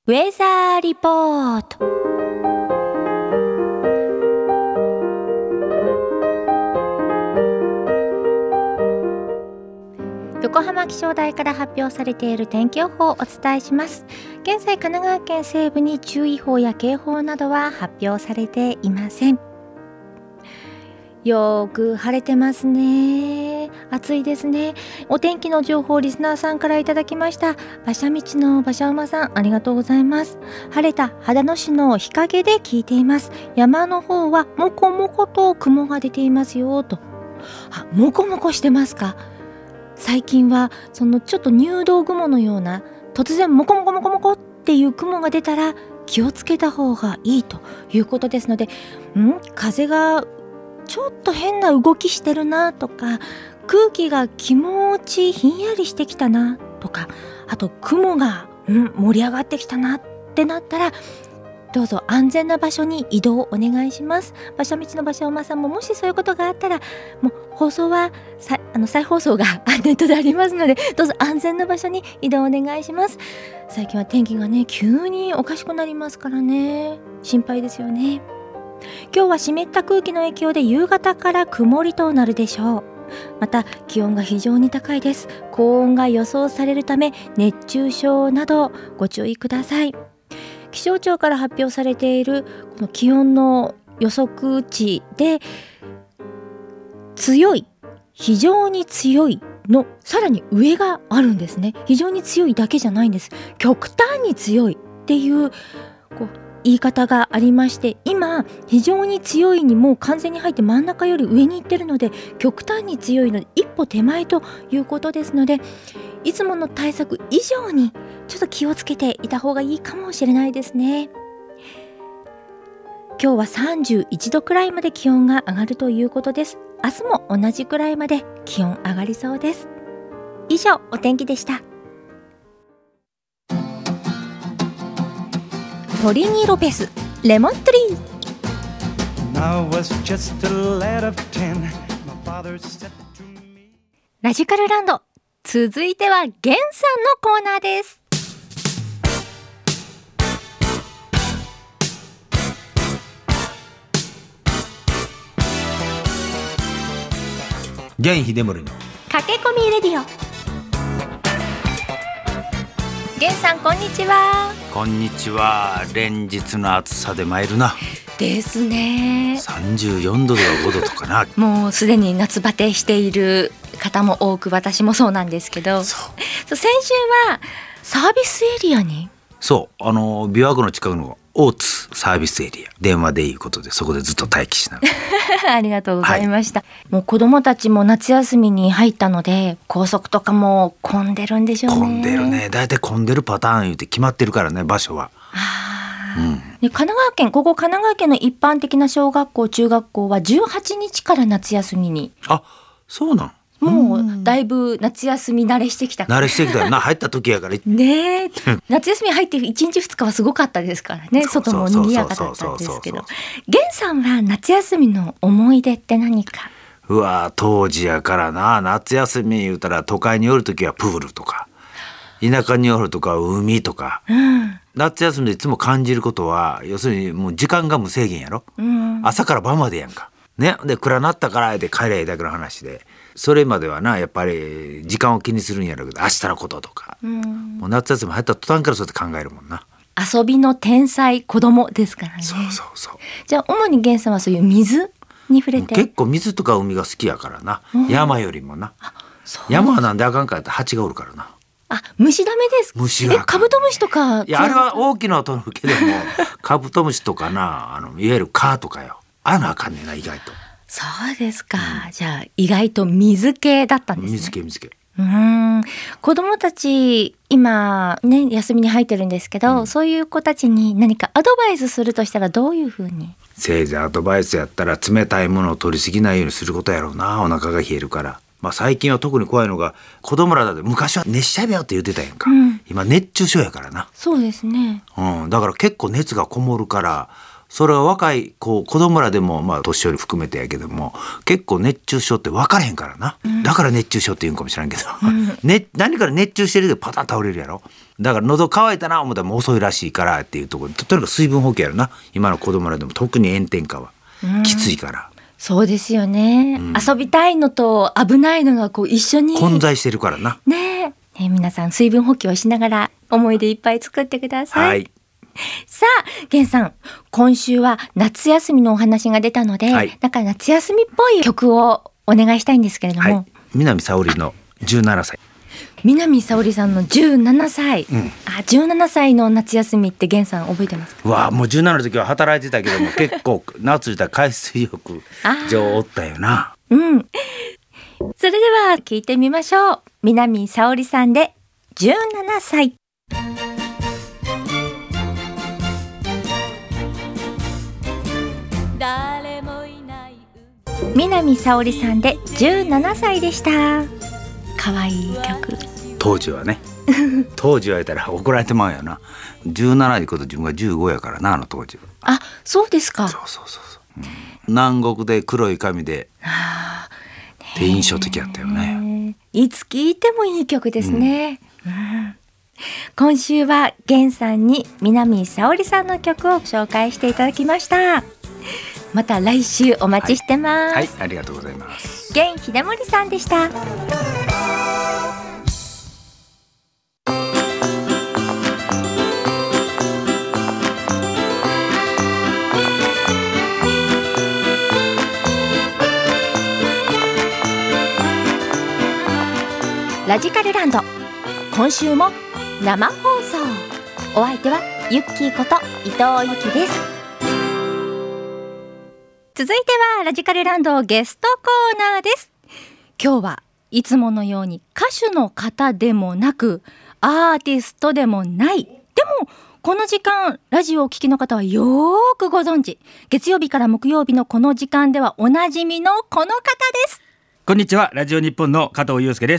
ウェザーリポート。横浜気象台から発表されている天気予報をお伝えします。現在神奈川県西部に注意報や警報などは発表されていません。よく晴れてますね。暑いですね。お天気の情報をリスナーさんからいただきました。馬車道の馬車馬さん、ありがとうございます。晴れた秦野市の日陰で聞いています。山の方はもこもこと雲が出ていますよと。もこもこしてますか。最近はそのちょっと入道雲のような突然モコモコモコモコっていう雲が出たら気をつけた方がいいということですので、風がちょっと変な動きしてるなとか、空気が気持ちひんやりしてきたなとか、あと雲が盛り上がってきたなってなったら、どうぞ安全な場所に移動をお願いします。馬車道の馬車馬さんももしそういうことがあったら、もう放送は再放送がネットでありますので、どうぞ安全な場所に移動お願いします。最近は天気がね、急におかしくなりますからね、心配ですよね。今日は湿った空気の影響で夕方から曇りとなるでしょう。また気温が非常に高いです。高温が予想されるため熱中症などご注意ください。気象庁から発表されているこの気温の予測値で、強い、非常に強いのさらに上があるんですね。非常に強いだけじゃないんです。極端に強いっていう言い方がありまして、今非常に強いにもう完全に入って真ん中より上に行ってるので、極端に強いので一歩手前ということですので、いつもの対策以上にちょっと気をつけていた方がいいかもしれないですね。今日は31度くらいまで気温が上がるということです。明日も同じくらいまで気温上がりそうです。以上、お天気でした。トリニー・ロペス、レモントリー。ラジカルランド、続いてはゲンさんのコーナーです。 ゲン秀森の駆け込みレディオ。ゲンさん、こんにちは。 こんにちは。連日の暑さで参るな。 ですね。 34度では5度とかな。 もうすでに夏バテしている方も多く、私もそうなんですけど、先週はサービスエリアに、 そう琵琶湖の近くの大津サービスエリア、電話でいいことでそこでずっと待機しながらありがとうございました、もう子どもたちも夏休みに入ったので、高速とかも混んでるんでしょうね。 混んでるね。だいたい混んでるパターン言って決まってるからね、場所は。で、神奈川県の一般的な小学校中学校は18日から夏休みに。 あ、そうなん。 もうだいぶ夏休み慣れしてきたから。 慣れしてきたよな。入った時やからねえ夏休み入って1日2日はすごかったですからね。外も賑やかだったんですけど、ゲンさんは夏休みの思い出って何か。 当時やからな、夏休み言うたら都会におる時はプールとか、田舎におるとか海とか、夏休みでいつも感じることは、要するにもう時間が無制限やろ、朝から晩までやんかね。で暗なったからで帰りゃいいだけの話で、それまではな、やっぱり時間を気にするんやろうけど、明日のこととか、もう夏休み入った途端からそうやって考えるもんな。 遊びの天才子供ですからね。 そうじゃあ主にゲンさんはそういう水に触れて。 結構水とか海が好きやからな、山よりもな。山はなんであかんかやったら蜂がおるからな。 虫ダメですか。 虫がカブトムシとか。 いや、あれは大きな音のけどもカブトムシとかな、いわゆる蚊とかよ、ああのあかんねんな、意外と。 そうですか、じゃあ意外と水系だったんですね。 水系。 子供たち今ね、休みに入ってるんですけど、そういう子たちに何かアドバイスするとしたらどういうふうに。 せいぜいアドバイスやったら、冷たいものを取りすぎないようにすることやろうな。お腹が冷えるから。最近は特に怖いのが、子供らだって、昔は熱しちゃえばよって言ってたやんか、今熱中症やからな。 そうですね、 だから結構熱がこもるから、 それは若い子供らでも年寄り含めてやけども結構熱中症って分からへんからな、だから熱中症って言うんかもしれんけど、何から熱中してるでパタン倒れるやろ。だから喉乾いたな思ったらもう遅いらしいからっていうところで、とにかく水分補給やろな。今の子供らでも特に炎天下はきついから、 そうですよね、遊びたいのと危ないのが一緒に混在してるからな。 ねえ、皆さん水分補給をしながら思い出いっぱい作ってください。はい、さあ源さん、今週は夏休みのお話が出たので、なんか夏休みっぽい曲をお願いしたいんですけれども、 南沙織の17歳。 南沙織さんの17歳、17歳の夏休みって源さん覚えてますか？ わあ、もう17の時は働いてたけども結構夏したら海水浴場おったよな。 それでは聞いてみましょう。南沙織さんで17歳。南沙織さんで17歳でした。可愛い曲。 当時はね当時は言ったら怒られてまうよな。17でこと自分が15やからな、あの当時は。 あ、そうですか。 そう、南国で黒い髪でって印象的やったよね。 いつ聴いてもいい曲ですね。今週は源さんに南沙織さんの曲を紹介していただきました。また来週お待ちしてます。 はい、ありがとうございます。 源秀森さんでした。ラジカルランド、今週も生放送。お相手はユッキーこと伊藤由紀です。続いてはラジカルランドゲストコーナーです。今日はいつものように歌手の方でもなくアーティストでもない、でもこの時間ラジオをお聞きの方はよーくご存知、月曜日から木曜日のこの時間ではおなじみのこの方です。 こんにちは、ラジオ日本の加藤祐介です。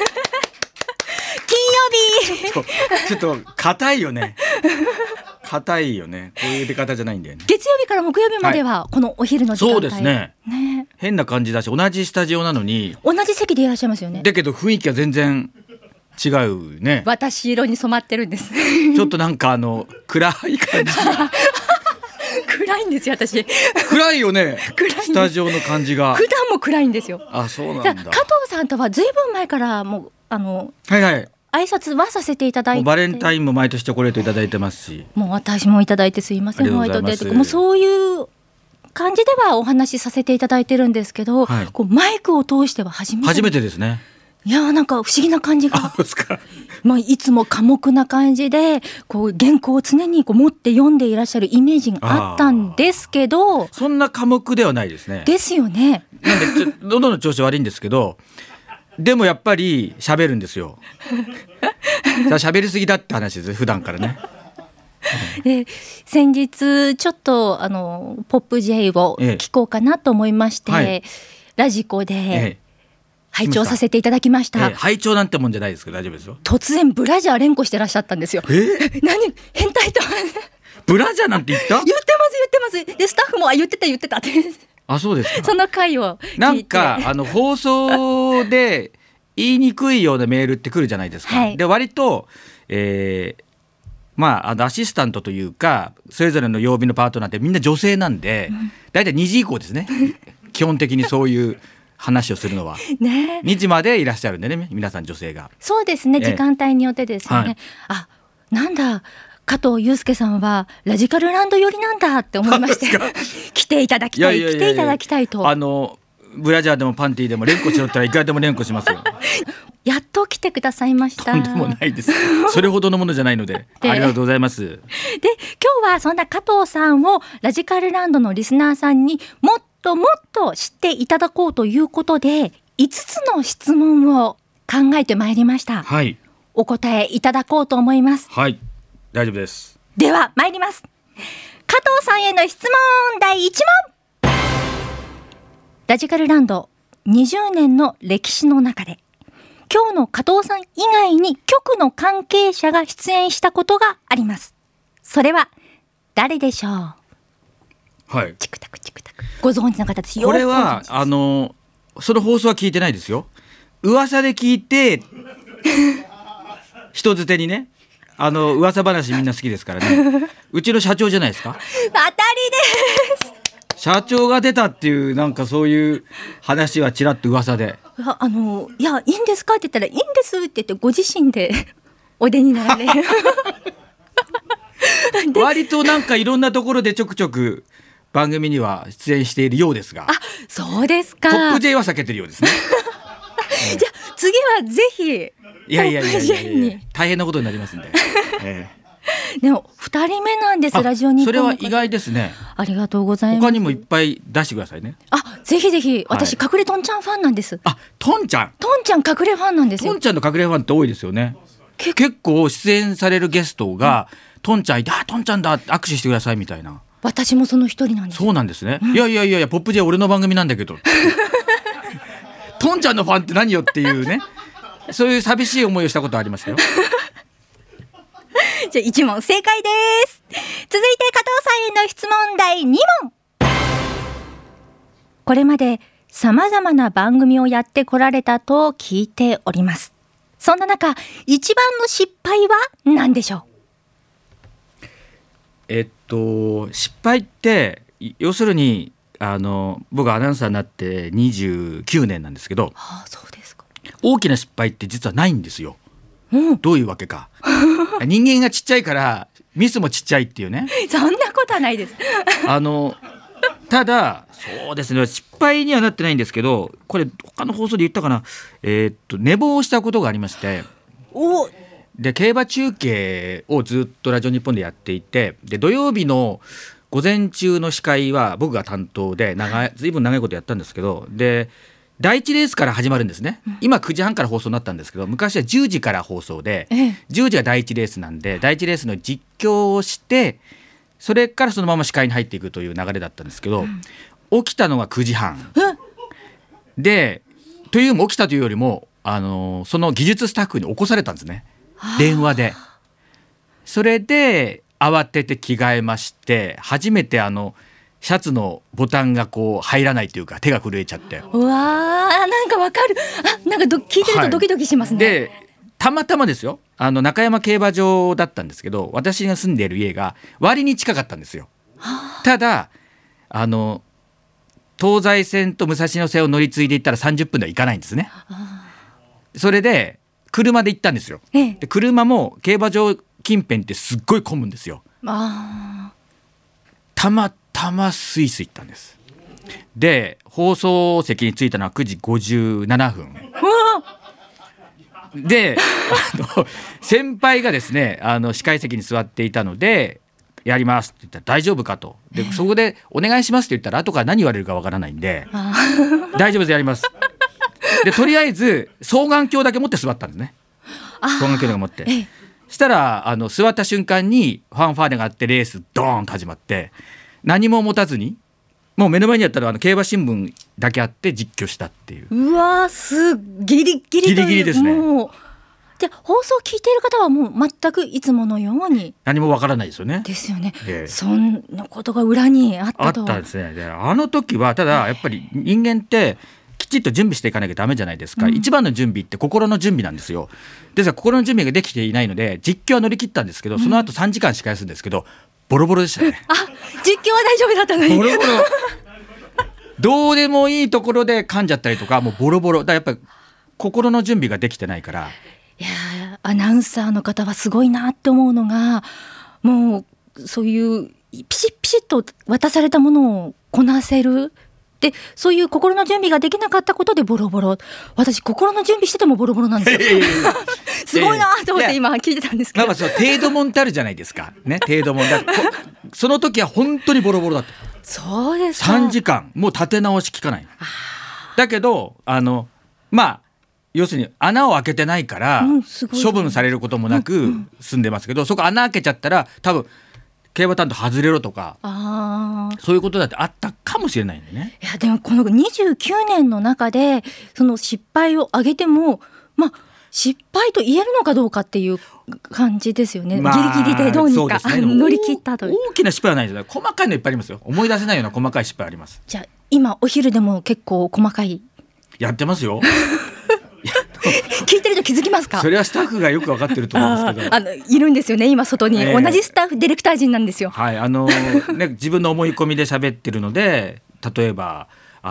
金曜日ちょっと硬いよね硬いよね、こういう出方じゃないんだよね。 月曜日から木曜日まではこのお昼の時間帯、 そうですね、変な感じだし、同じスタジオなのに同じ席でいらっしゃいますよね。 だけど雰囲気は全然違うね。 私色に染まってるんですちょっとなんか暗い感じ暗いんですよ私。 暗いよねスタジオの感じが。 普段も暗いんですよ。 あ、そうなんだ。加藤さんとはずいぶん前からもう挨拶はさせていただいて、 バレンタインも毎年チョコレートいただいてますし、 もう私もいただいてすいません、ホワイトデーとかもうそういう感じではお話しさせていただいてるんですけど、こうマイクを通しては初めてですね。 いや、なんか不思議な感じがいつも寡黙な感じでこう原稿を常に持って読んでいらっしゃるイメージがあったんですけど、 そんな寡黙ではないですね。 ですよね。 なんで喉の調子悪いんですけど、でもやっぱり喋るんですよ喋りすぎだって話です、普段からね。 で、先日ちょっとポップ J を聞こうかなと思いまして、ラジコで拝聴させていただきました。 拝聴なんてもんじゃないですけど大丈夫ですよ。 突然ブラジャー連呼してらっしゃったんですよ。何変態とブラジャーなんて言った？ 言ってますでスタッフも言ってたってあ、そうですか。 その回を聞いて、 なんか放送で言いにくいようなメールって来るじゃないですか、で割と、アシスタントというかそれぞれの曜日のパートナーってみんな女性なんで、だいたい2時以降ですね基本的にそういう話をするのは2時までいらっしゃるんでね、皆さん女性が。そうですね、 時間帯によってですよね、あ、なんだ加藤祐介さんはラジカルランド寄りなんだって思いまして来ていただきたいと。 ブラジャーでもパンティーでも連呼しろったらいくらでも連呼しますよやっと来てくださいました。 とんでもないです、それほどのものじゃないのでありがとうございます。で、 今日はそんな加藤さんをラジカルランドのリスナーさんにもっともっと知っていただこうということで5つの質問を考えてまいりました。お答えいただこうと思います。 大丈夫です。 では参ります。加藤さんへの質問第1問。ラジカルランド20年の歴史の中で今日の加藤さん以外に局の関係者が出演したことがあります。それは誰でしょう？ はい、 チクタクチクタクご存知の方ですよ。 これはその放送は聞いてないですよ。噂で聞いて人づてにね、噂話みんな好きですからね。うちの社長じゃないですか。 当たりです。 社長が出たっていうなんかそういう話はちらっと噂で、 いやいいんですかって言ったらいいんですって言ってご自身でお出になられる割となんかいろんなところでちょくちょく番組には出演しているようですが。 そうですか。 トップ J は避けてるようですねじゃあ次はぜひいや大変なことになりますんで、 でも2人目なんです。ラジオ日本。 それは意外ですね。 ありがとうございます。 他にもいっぱい出してくださいね。 ぜひぜひ。私、隠れとんちゃんファンなんです。 とんちゃん隠れファンなんですよ。 とんちゃんの隠れファンって多いですよね。結構出演されるゲストが、とんちゃんいて、とんちゃんだ握手してくださいみたいな。 私もその一人なんです。 そうなんですね、いやポップ J 俺の番組なんだけどとんちゃんのファンって何よっていうね、そういう寂しい思いをしたことありましたよじゃあ1問正解です。続いて加藤さんへの質問第2問。これまで様々な番組をやってこられたと聞いております。そんな中、一番の失敗は何でしょう？ 失敗って要するに僕はアナウンサーになって29年なんですけど、 そうですか。 大きな失敗って実はないんですよ、どういうわけか人間がちっちゃいからミスもちっちゃいっていうねそんなことはないですただそうですね、失敗にはなってないんですけど、これ他の放送で言ったかな、寝坊したことがありまして、で競馬中継をずっとラジオ日本でやっていて、で土曜日の午前中の司会は僕が担当でずいぶん長いことやったんですけど、で第1レースから始まるんですね。今9時半から放送になったんですけど、昔は10時から放送で、10時が第1レースなんで、第1レースの実況をして、それからそのまま司会に入っていくという流れだったんですけど、起きたのが9時半で、というも起きたというよりもその技術スタッフに起こされたんですね、電話で。それで慌てて着替えまして、初めてシャツのボタンがこう入らないというか手が震えちゃって、 うわー、なんかわかる。なんか聞いてるとドキドキしますね、 でたまたまですよ、中山競馬場だったんですけど、私が住んでいる家が割に近かったんですよ。ただ東西線と武蔵野線を乗り継いでいったら30分では行かないんですね。それで車で行ったんですよ。で車も競馬場近辺ってすっごい混むんですよ。たまたまスイス行ったんです。で放送席に着いたのは9時57分で先輩がですね司会席に座っていたので、やりますって言ったら大丈夫かと。でそこでお願いしますって言ったら後から何言われるかわからないんで大丈夫です、やります。でとりあえず双眼鏡だけ持って座ったんですね。双眼鏡だけ持って、したら座った瞬間にファンファーレがあって、レースドーンと始まって、何も持たずにもう目の前にあったら競馬新聞だけあって実況したっていう。 うわー、ギリギリですね。 で放送聞いている方はもう全くいつものように何もわからないですよね。 ですよね。そんなことが裏にあったと。 あったですね。で時はただやっぱり人間ってきちっと準備していかなきゃダメじゃないですか、一番の準備って心の準備なんですよ。ですから心の準備ができていないので実況は乗り切ったんですけど、その後3時間司会するんですけどボロボロでしたね実況は大丈夫だったのにボロボロどうでもいいところで噛んじゃったりとか、もうボロボロだ。やっぱり心の準備ができてないから。 いやアナウンサーの方はすごいなって思うのが、もうそういうピシッピシッと渡されたものをこなせる。でそういう心の準備ができなかったことでボロボロ。私心の準備しててもボロボロなんですよすごいなと思って今聞いてたんですけど、 そう程度もんってあるじゃないですか、ね、程度もんだその時は本当にボロボロだった。 そうですか。 3時間もう立て直し聞かない。だけど要するに穴を開けてないから、処分されることもなく済んでますけど、そこ穴開けちゃったら多分競馬担当外れろとか、そういうことだってあったかもしれないんでね。 いやでもこの29年の中でその失敗を挙げても失敗と言えるのかどうかっていう感じですよね、 まあ、 ギリギリでどうにかそうですね、 乗り切ったという。 大きな失敗はないですよ。細かいのいっぱいありますよ。思い出せないような細かい失敗あります。 じゃあ今お昼でも結構細かいやってますよ聞いてると気づきますか？ それはスタッフがよく分かってると思うんですけど、 いるんですよね今外に、同じスタッフディレクター陣なんですよ。 はい、自分の思い込みで喋ってるので、例えば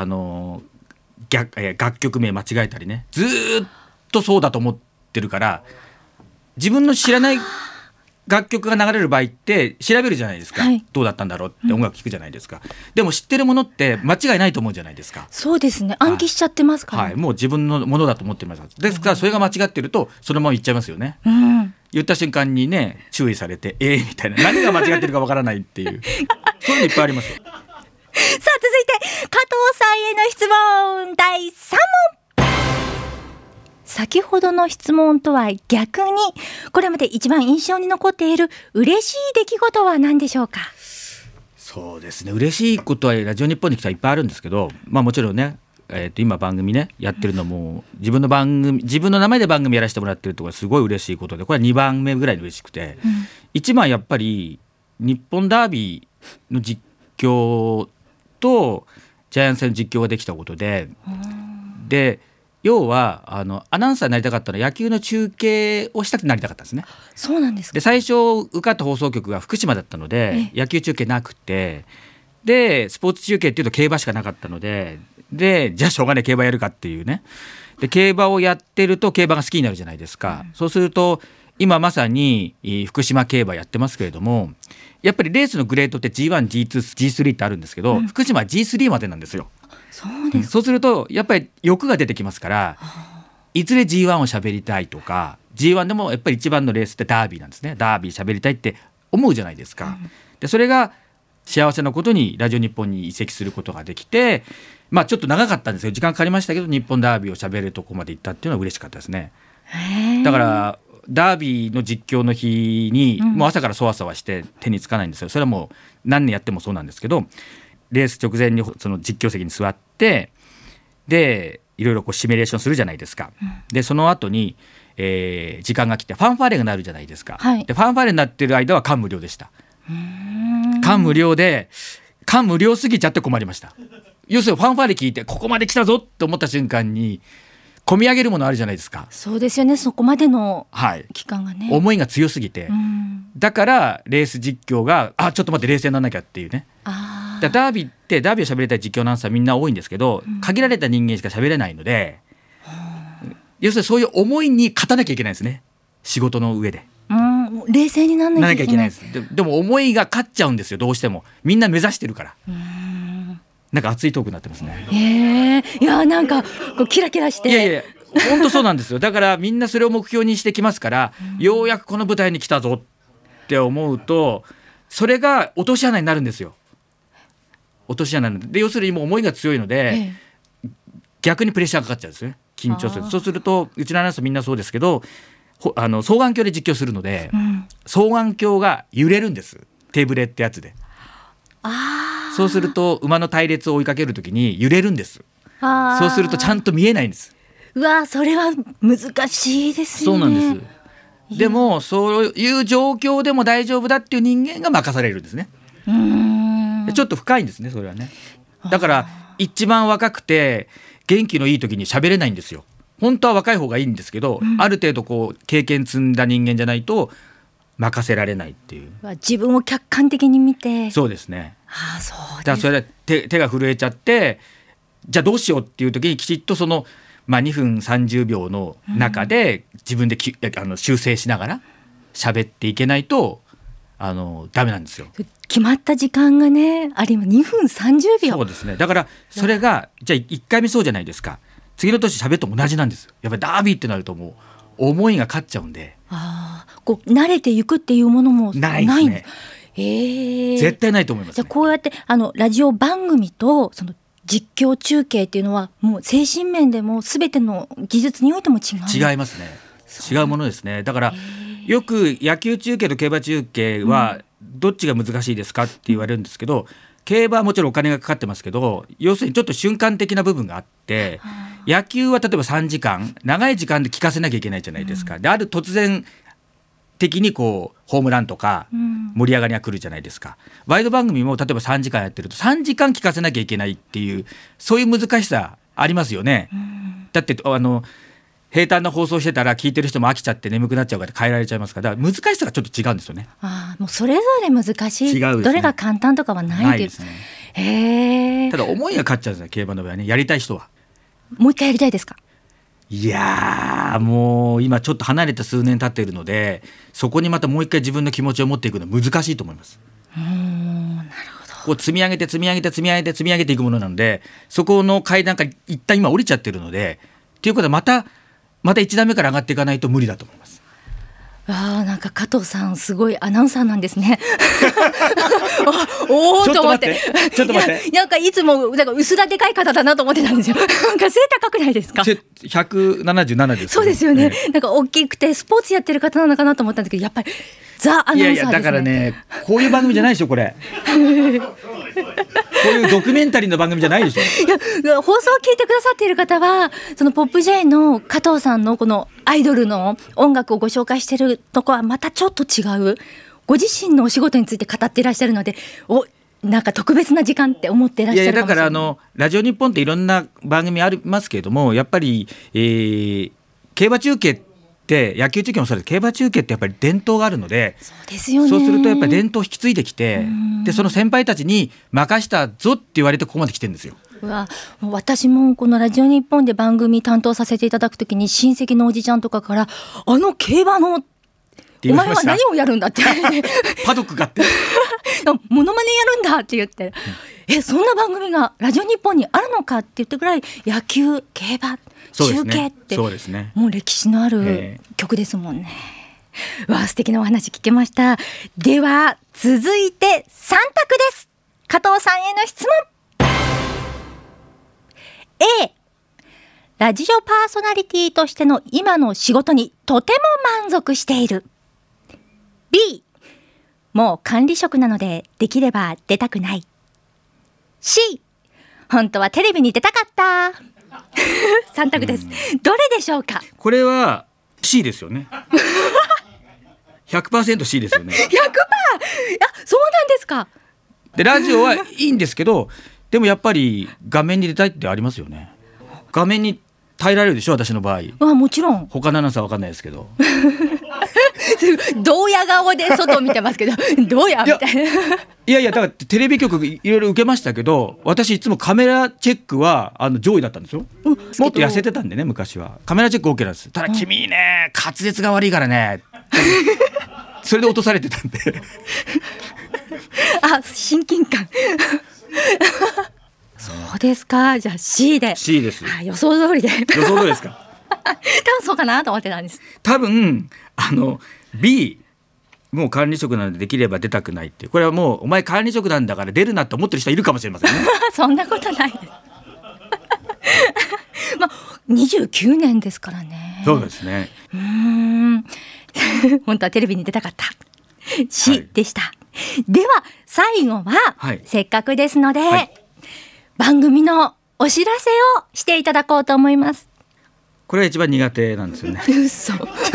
楽曲名間違えたりね、ずーっとそうだと思ってるから、自分の知らない楽曲が流れる場合って調べるじゃないですか、はい、どうだったんだろうって音楽聴くじゃないですか、でも知ってるものって間違いないと思うじゃないですか。 そうですね、暗記しちゃってますから、 はい、もう自分のものだと思ってます。ですからそれが間違ってるとそのまま言っちゃいますよね、言った瞬間にね注意されてみたいな、何が間違ってるかわからないっていうそういうのいっぱいありますよさあ続いて加藤さんへの質問第3問。先ほどの質問とは逆に、これまで一番印象に残っている嬉しい出来事は何でしょうか？ そうですね、嬉しいことはラジオ日本に来たらいっぱいあるんですけど、もちろんね、今番組ねやってるのも自分の名前で番組やらせてもらってるとかすごい嬉しいことで、これは2番目ぐらいに嬉しくて、一番やっぱり日本ダービーの実況とジャイアンツ戦の実況ができたことで、要はアナウンサーになりたかったのは野球の中継をしたくなりたかったんですね。 そうなんですか。 で最初受かった放送局が福島だったので野球中継なくて、でスポーツ中継っていうと競馬しかなかったので、じゃあしょうがない競馬やるかっていうね。で競馬をやってると競馬が好きになるじゃないですか、そうすると今まさに福島競馬やってますけれども、やっぱりレースのグレードって G1、G2、G3 ってあるんですけど、福島は G3 までなんですよ。そうするとやっぱり欲が出てきますから、いずれ G1 を喋りたいとか、 G1 でもやっぱり一番のレースってダービーなんですね。ダービー喋りたいって思うじゃないですか、でそれが幸せなことにラジオ日本に移籍することができて、ちょっと長かったんですよ、時間かかりましたけど、日本ダービーを喋るとこまで行ったっていうのは嬉しかったですね。だからダービーの実況の日にもう朝からそわそわして手につかないんですよ。それはもう何年やってもそうなんですけど、レース直前にその実況席に座って、でいろいろシミュレーションするじゃないですか、でその後に、時間が来てファンファーレが鳴るじゃないですか、でファンファーレになってる間は感無量でした。感無量で、感無量すぎちゃって困りました。要するにファンファーレ聞いてここまで来たぞって思った瞬間に込み上げるものあるじゃないですか。 そうですよね、そこまでの期間がね、 思いが強すぎて、だからレース実況がちょっと待って冷静にならなきゃっていうね。ダービーを喋りたい実況アナウンサーみんな多いんですけど、限られた人間しか喋れないので、要するにそういう思いに勝たなきゃいけないですね、仕事の上で。 冷静にならなきゃいけないです。でも思いが勝っちゃうんですよ、どうしてもみんな目指してるから。なんか熱いトークになってますね。 いやなんかこうキラキラして、 いや本当そうなんですよ。だからみんなそれを目標にしてきますから、ようやくこの舞台に来たぞって思うと、それが落とし穴になるんですよ。落とし穴で、要するにもう思いが強いので、逆にプレッシャーがかかっちゃうんですね、緊張する。そうするとうちのアナウンサーみんなそうですけど、双眼鏡で実況するので、双眼鏡が揺れるんです、手ブレってやつで。そうすると馬の隊列を追いかけるときに揺れるんです。そうするとちゃんと見えないんです。 それは難しいですよね。 そうなんです。でもそういう状況でも大丈夫だっていう人間が任されるんですね。ちょっと深いんですね、それはね。だから一番若くて元気のいい時に喋れないんですよ。本当は若い方がいいんですけど、ある程度経験積んだ人間じゃないと任せられないっていう。 自分を客観的に見て。 そうですね。 そうです。 だからそれで手が震えちゃって、じゃあどうしようっていう時にきちっとその、2分30秒の中で自分で修正しながら喋っていけないとダメなんですよ。 決まった時間がねあります。2分30秒。 そうですね。だからそれがじゃあ1回目そうじゃないですか。次の年喋っても同じなんですよ。やっぱりダービーってなるともう思いが勝っちゃうんで。 慣れていくっていうものもないですね。絶対ないと思います、ね。 じゃあこうやってラジオ番組とその実況中継っていうのはもう精神面でも全ての技術においても違いますね。違うものですね。だからよく野球中継と競馬中継はどっちが難しいですかって言われるんですけど、 競馬はもちろんお金がかかってますけど、要するにちょっと瞬間的な部分があって、野球は例えば3時間長い時間で聞かせなきゃいけないじゃないですか。である突然的にこうホームランとか盛り上がりが来るじゃないですか。ワイド番組も例えば3時間やってると3時間聞かせなきゃいけないっていう、そういう難しさありますよね。だって平坦な放送してたら聞いてる人も飽きちゃって眠くなっちゃうから変えられちゃいますから、だから難しさがちょっと違うんですよね。 もうそれぞれ難しい、違うですね、どれが簡単とかはないですね。 ただ思いが勝っちゃうんですね、競馬の場合はね。やりたい人はもう一回やりたいですか？ いやもう今ちょっと離れて数年経っているので、そこにまたもう一回自分の気持ちを持っていくのは難しいと思います。 なるほど。 こう積み上げて積み上げて積み上げて積み上げていくものなので、そこの階段から一旦今降りちゃってるので、っていうことはまた1段目から上がっていかないと無理だと思います。 なんか加藤さんすごいアナウンサーなんですね。おーと思って、 ちょっと待ってなんかいつもなんか薄らでかい方だなと思ってたんですよ。なんか背高くないですか ？177です、ね、 そうですよね、なんか大きくてスポーツやってる方なのかなと思ったんですけど、やっぱりザ・アナウンサーですね。 だからね、こういう番組じゃないでしょこれ。こういうドキュメンタリーの番組じゃないでしょ。 いや、放送を聞いてくださっている方は、そのポップ J の加藤さんのこのアイドルの音楽をご紹介しているとこはまたちょっと違う、ご自身のお仕事について語っていらっしゃるので、なんか特別な時間って思っていらっしゃるかもしれない。 だからラジオ日本っていろんな番組ありますけれども、やっぱり、競馬中継って野球中継もそうです。競馬中継ってやっぱり伝統があるので、 そうですよね。 そうするとやっぱり伝統を引き継いできて、でその先輩たちに任したぞって言われてここまで来てるんですよ。 私もこのラジオ日本で番組担当させていただくときに、親戚のおじちゃんとかから競馬のお前は何をやるんだってパドックがってモノマネやるんだって言って、そんな番組がラジオ日本にあるのかって言ってぐらい、野球競馬中継ってもう歴史のある曲ですもんね。素敵なお話聞けました。では続いて3択です。加藤さんへの質問。 A、 ラジオパーソナリティとしての今の仕事にとても満足している。 B、 もう管理職なのでできれば出たくない。 C、 本当はテレビに出たかった3択です。どれでしょうか？ これは C ですよね。100% C ですよね。100%？ そうなんですか。 でラジオはいいんですけど、でもやっぱり画面に出たいってありますよね。画面に耐えられるでしょ、私の場合。 もちろん。 他のアナウンサーは分かんないですけど。 どうや顔で外を見てますけど、どうやみたいな。 いやだからテレビ局いろいろ受けましたけど、私いつもカメラチェックは上位だったんですよ。もっと痩せてたんでね、昔はカメラチェック OK なんです。ただ君ね、滑舌が悪いからねそれで落とされてたんで親近感そうですか。じゃあ C で。 C です。 予想通りで。 予想通りですか？ 多分そうかなと思ってたんです。 多分B、 もう管理職なのでできれば出たくないっていう、これはもうお前管理職なんだから出るなって思ってる人いるかもしれませんね。 そんなことないです29年ですからね。 そうですね。 本当はテレビに出たかった。 C でした。では最後は、せっかくですので、番組のお知らせをしていただこうと思います。 これが一番苦手なんですよね。 嘘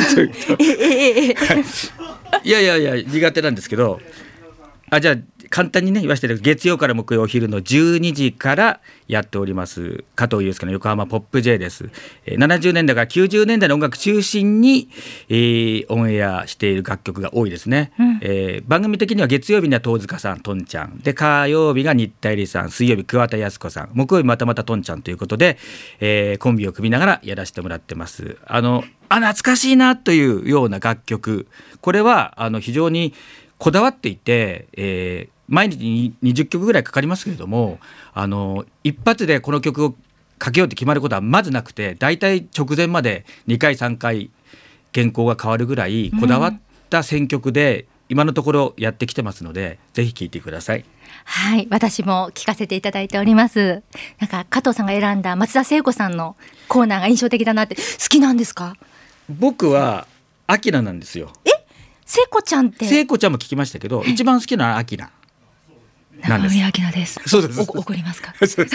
いや苦手なんですけど、じゃあ簡単にね言わせてる。月曜から木曜お昼の12時からやっております加藤祐介の横浜ポップ J です。70年代から90年代の音楽中心に、オンエアしている楽曲が多いですね。番組的には月曜日には東塚さん、とんちゃんで、火曜日が新田恵利さん、水曜日桑田靖子さん、木曜日またとんちゃんということで、コンビを組みながらやらせてもらってます。懐かしいなというような楽曲、これは非常にこだわっていて、毎日に20曲ぐらいかかりますけれども、一発でこの曲をかけようって決まることはまずなくて、だいたい直前まで2回3回原稿が変わるぐらいこだわった選曲で今のところやってきてますので、ぜひ聴いてください。 はい、私も聞かせていただいております。なんか加藤さんが選んだ松田聖子さんのコーナーが印象的だなって。好きなんですか？ 僕はアキナなんですよ。 聖子ちゃんって。 聖子ちゃんも聞きましたけど、一番好きなのはアキナ。 なんです。 中宮明菜です。 そうです。 怒りますか。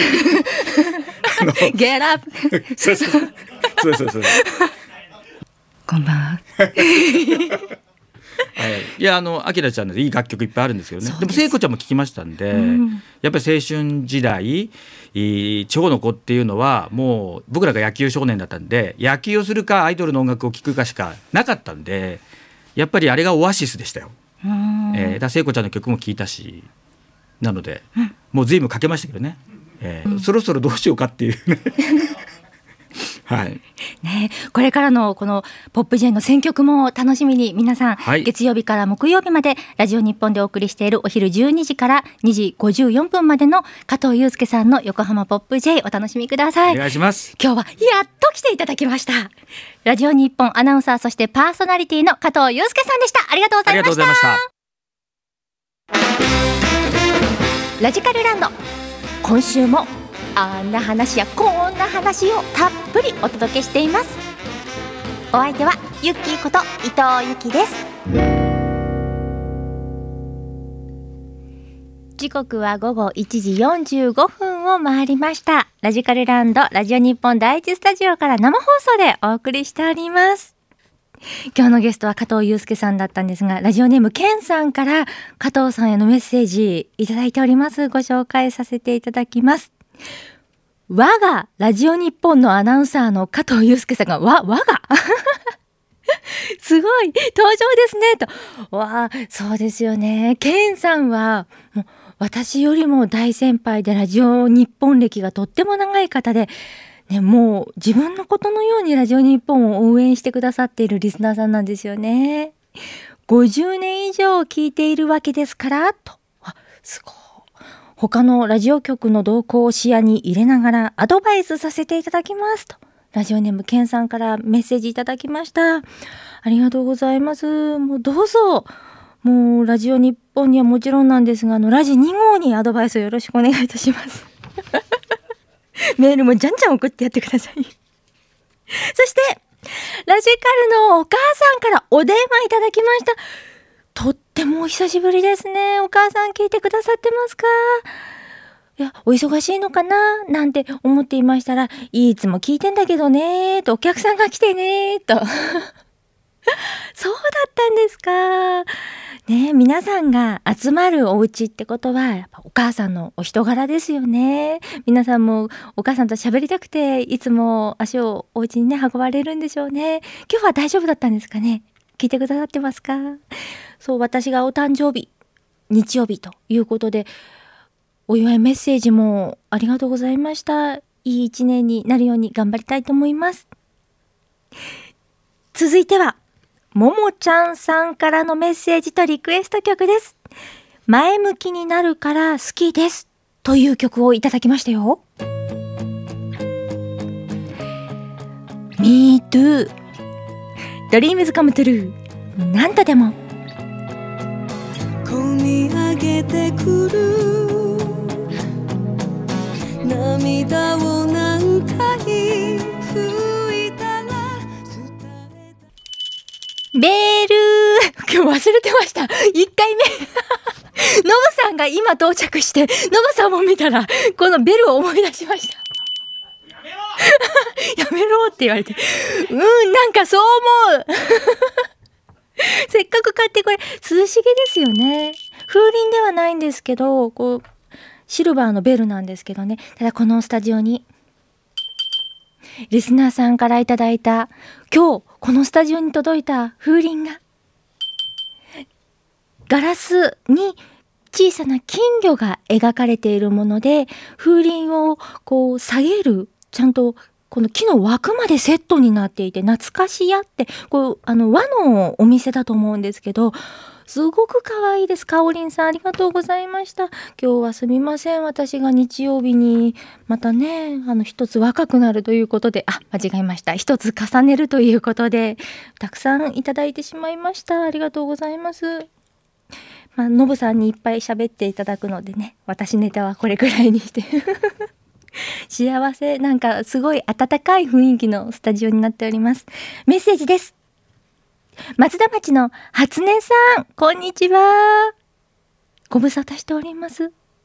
ゲラそうこんばんは。 いやあきらちゃんのいい楽曲いっぱいあるんですけどね。でも聖子ちゃんも聞きましたんで、やっぱり青春時代地方の子っていうのはもう僕らが野球少年だったんで、野球をするかアイドルの音楽を聴くかしかなかったんで、やっぱりあれがオアシスでしたよ。だ聖子ちゃんの曲も聴いたし、なので、もう随分かけましたけどね、そろそろどうしようかっていうねはいね、これからのこのポップ J の選曲も楽しみに皆さん、月曜日から木曜日までラジオ日本でお送りしているお昼12時から2時54分までの加藤祐介さんの横浜ポップ J お楽しみください。 お願いします。 今日はやっと来ていただきました。ラジオ日本アナウンサー、そしてパーソナリティの加藤祐介さんでした。ありがとうございました。ありがとうございました。ラジカルランド、今週もあんな話やこんな話をたっぷりお届けしています。お相手はゆっきーこと伊藤ゆきです。時刻は午後1時45分を回りました。ラジカルランド、ラジオ日本第一スタジオから生放送でお送りしております。今日のゲストは加藤祐介さんだったんですが、ラジオネームケンさんから加藤さんへのメッセージいただいております。ご紹介させていただきます。我がラジオ日本のアナウンサーの加藤祐介さんが我がすごい登場ですねと。わあ、そうですよね。ケンさんはもう私よりも大先輩で、ラジオ日本歴がとっても長い方で、ね、もう自分のことのようにラジオ日本を応援してくださっているリスナーさんなんですよね。50年以上聞いているわけですからと。すごい。他のラジオ局の動向を視野に入れながらアドバイスさせていただきますと、ラジオネームケンさんからメッセージいただきました。ありがとうございます。もうどうぞ、もうラジオ日本にはもちろんなんですが、ラジ2号にアドバイスをよろしくお願いいたしますメールもじゃんじゃん送ってやってくださいそしてラジカルのお母さんからお電話いただきました。とってもお久しぶりですね。お母さん聞いてくださってますか？いや、お忙しいのかななんて思っていましたら、いつも聞いてんだけどねと、お客さんが来てねとそうだったんですかね。皆さんが集まるお家ってことはやっぱお母さんのお人柄ですよね。皆さんもお母さんと喋りたくていつも足をお家にね運ばれるんでしょうね。今日は大丈夫だったんですかね。聞いてくださってますか？そう、私がお誕生日日曜日ということで、お祝いメッセージもありがとうございました。いい一年になるように頑張りたいと思います。続いてはももちゃんさんからのメッセージとリクエスト曲です。前向きになるから好きですという曲をいただきましたよ。 Me too、 Dreams come true、 なんとでも込み上げてくる涙を何回拭いたらベール今日忘れてました。1回目ノブさんが今到着して、ノブさんも見たらこのベルを思い出しましたやめろって言われて、なんかそう思うせっかく買って、これ涼しげですよね。風鈴ではないんですけど、こうシルバーのベルなんですけどね。ただこのスタジオにリスナーさんからいただいた、今日このスタジオに届いた風鈴がガラスに小さな金魚が描かれているもので、風鈴をこう下げる、ちゃんとこの木の枠までセットになっていて、懐かしやってこう和のお店だと思うんですけど、すごく可愛いです。かおりんさんありがとうございました。今日はすみません、私が日曜日にまたね一つ若くなるということで、間違えました、一つ重ねるということでたくさんいただいてしまいました。ありがとうございます。のぶさんにいっぱい喋っていただくのでね、私ネタはこれくらいにして幸せ、なんかすごい温かい雰囲気のスタジオになっております。メッセージです。松田町の初音さん、こんにちは。ご無沙汰しております。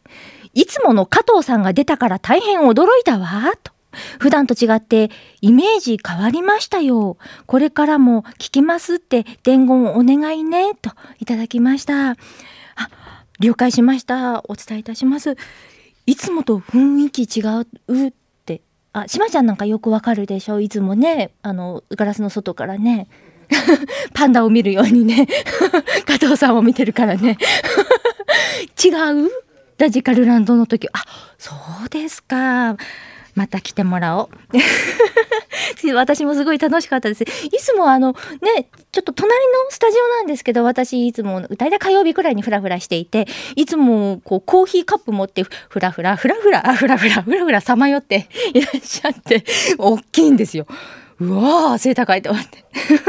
いつもの加藤さんが出たから大変驚いたわと。普段と違ってイメージ変わりましたよ。これからも聞きますって伝言お願いねといただきました。了解しました。お伝えいたします。いつもと雰囲気違うって、しまちゃんなんかよくわかるでしょ。いつもね、ガラスの外からねパンダを見るようにね加藤さんを見てるからね違う？ラジカルランドの時、そうですか。また来てもらおう私もすごい楽しかったです。いつもちょっと隣のスタジオなんですけど、私いつもだいたい火曜日くらいにフラフラしていて、いつもこうコーヒーカップ持ってフラフラさまよっていらっしゃって、大きいんですよ。うわー背高いと思って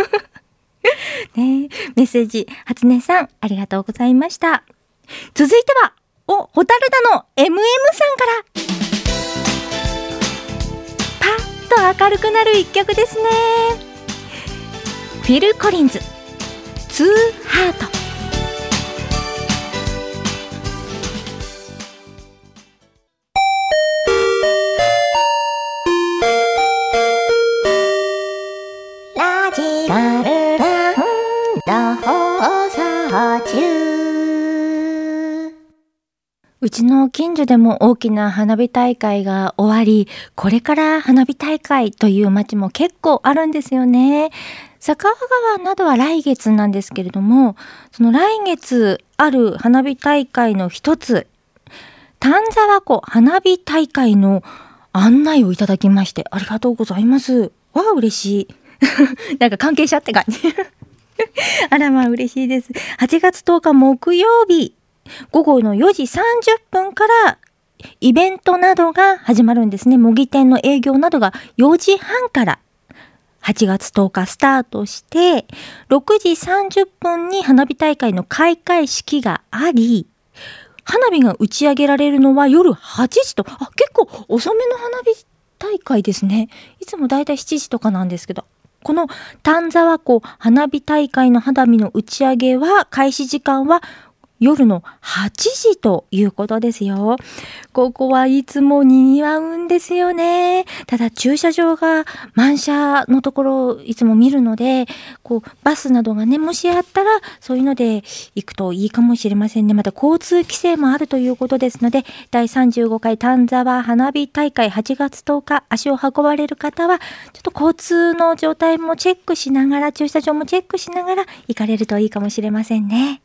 ね、メッセージ初音さんありがとうございました。続いてはホタルダの MM さんからパッと明るくなる一曲ですね。フィル・コリンズツーハート。ラジカルランド放送中。うちの近所でも大きな花火大会が終わり、これから花火大会という街も結構あるんですよね。坂川などは来月なんですけれども、その来月ある花火大会の一つ、丹沢湖花火大会の案内をいただきまして、ありがとうございます。わあ嬉しいなんか関係者って感じあらまあ嬉しいです。8月10日木曜日午後の4時30分からイベントなどが始まるんですね。模擬店の営業などが4時半から8月10日スタートして、6時30分に花火大会の開会式があり、花火が打ち上げられるのは夜8時と、結構遅めの花火大会ですね。いつもだいたい7時とかなんですけど、この丹沢湖花火大会の花火の打ち上げは開始時間は夜の8時ということですよ。ここはいつも賑わうんですよね。ただ駐車場が満車のところをいつも見るので、バスなどがね、もしあったらそういうので行くといいかもしれませんね。また交通規制もあるということですので、第35回丹沢花火大会8月10日足を運ばれる方は、ちょっと交通の状態もチェックしながら、駐車場もチェックしながら行かれるといいかもしれませんね。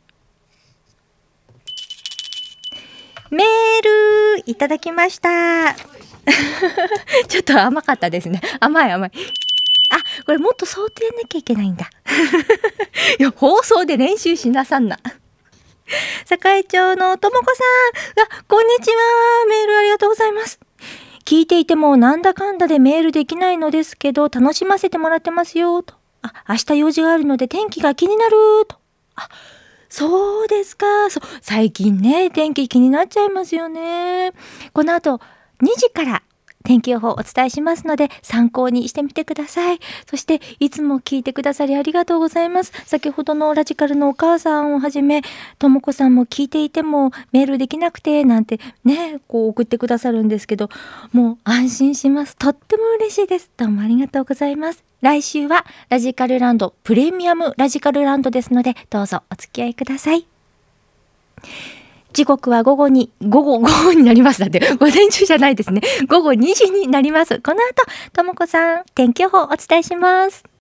メールいただきましたちょっと甘かったですね。甘い。これもっと想定なきゃいけないんだいや放送で練習しなさんな堺町のともこさん、こんにちは。メールありがとうございます。聞いていてもなんだかんだでメールできないのですけど、楽しませてもらってますよと。明日用事があるので天気が気になると。そうですか。最近ね、天気気になっちゃいますよね。この後2時から天気予報をお伝えしますので参考にしてみてください。そしていつも聞いてくださりありがとうございます。先ほどのラジカルのお母さんをはじめ、ともこさんも聞いていてもメールできなくてなんてね、送ってくださるんですけど、もう安心します。とっても嬉しいです。どうもありがとうございます。来週はラジカルランドプレミアムラジカルランドですので、どうぞお付き合いください。時刻は午後になります。だって午前中じゃないですね。午後2時になります。この後ともこさん天気予報お伝えします。